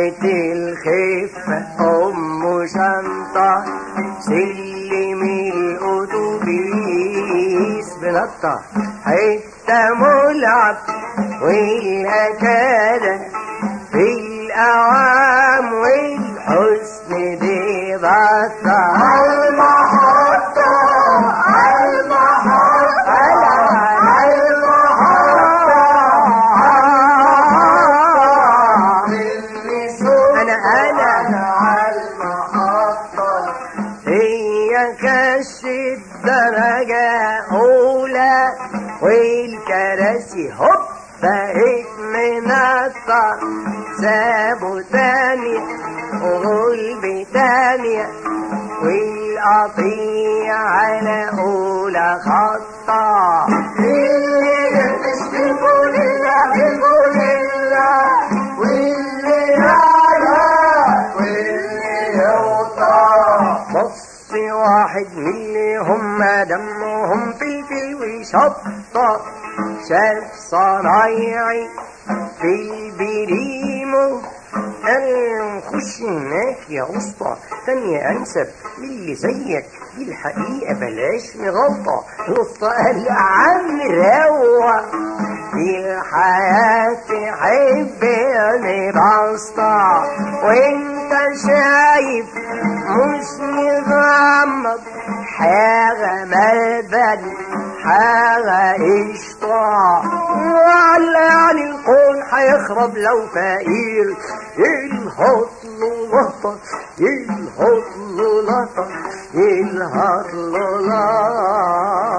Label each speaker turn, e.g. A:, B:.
A: قامت الخفة أم شنطة سلم الأتوبيس بنطة حتة ملعب والأكادة في الأعوام والحسن دي بطة
B: المحطة
A: كش الدرجة أولى والكراسي هوب بقت منطة سابوا تانية وغلب تانية والقطيع على أولى خطة
B: اللي يلبس بالبوليلا بالبوليلا واللي يعيط واللي يوطى
A: بص واحد من اللي هم دمهم فلفل وشطة شاف صنايعي في البريمو قال خش هناك يا اسطى تانية انسب للي زيك دي الحقيقة بلاش نغلطة. الاسطى قال عم روق في الحياة تحبني بسطة وانت شايف مش مغمض حاجة ملبن حاجة قشطة ولا يعني الكون هيخرب لو فقير يلهط له لطة يلهط له لطة يلهط له لطة.